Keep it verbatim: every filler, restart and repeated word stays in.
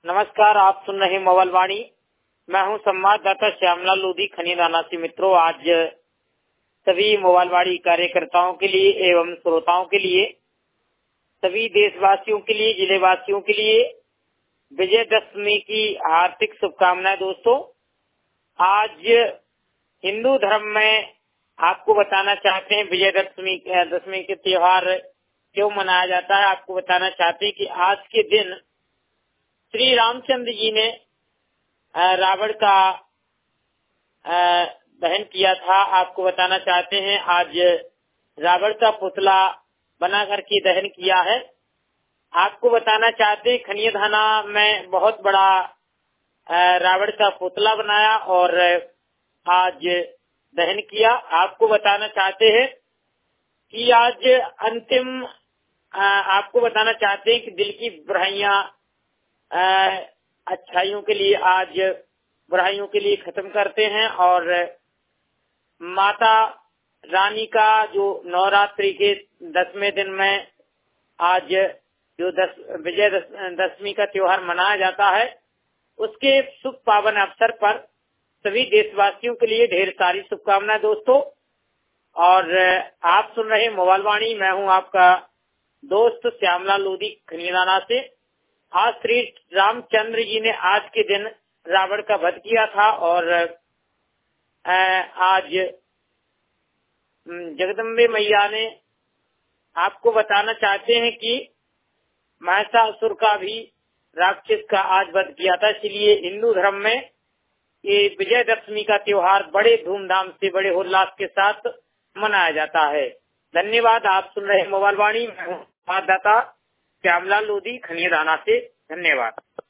नमस्कार, आप सुन रहे मोबाइल वाणी। मैं हूं संवाददाता श्यामलाल लोधी खनियादाना से। मित्रों, आज सभी मोबाइल वाणी कार्यकर्ताओं के लिए एवं श्रोताओं के लिए, सभी देशवासियों के लिए, जिले वासियों के लिए विजयदशमी की हार्दिक शुभकामनाएं। दोस्तों, आज हिंदू धर्म में आपको बताना चाहते हैं विजयदशमी दशमी के त्योहार क्यों मनाया जाता है। आपको बताना चाहते हैं कि आज के दिन श्री रामचंद्र जी ने रावण का दहन किया था। आपको बताना चाहते हैं आज रावण का पुतला बना करके दहन किया है। आपको बताना चाहते हैं खनियादाना में बहुत बड़ा रावण का पुतला बनाया और आज दहन किया। आपको बताना चाहते हैं कि आज अंतिम आपको बताना चाहते हैं कि दिल की बुराइयां अच्छाइयों के लिए आज बुराइयों के लिए खत्म करते हैं और माता रानी का जो नवरात्रि के दसवें दिन में आज जो दस विजय दशमी का त्योहार मनाया जाता है, उसके शुभ पावन अवसर पर सभी देशवासियों के लिए ढेर सारी शुभकामनाएं दोस्तों। और आप सुन रहे मोबाइल वाणी, मैं हूं आपका दोस्त श्यामलाल लोधी खनियादाना से। आज श्री रामचंद्र जी ने आज के दिन रावण का वध किया था और आज जगदम्बे मैया ने आपको बताना चाहते हैं कि महिषासुर का भी राक्षस का आज वध किया था। इसलिए हिंदू धर्म में ये विजयदशमी का त्योहार बड़े धूमधाम से, बड़े उल्लास के साथ मनाया जाता है। धन्यवाद। आप सुन रहे मोबाइल वाणी, मैं हूं संवाददाता श्यामलाल लोधी खनियादाना से। धन्यवाद।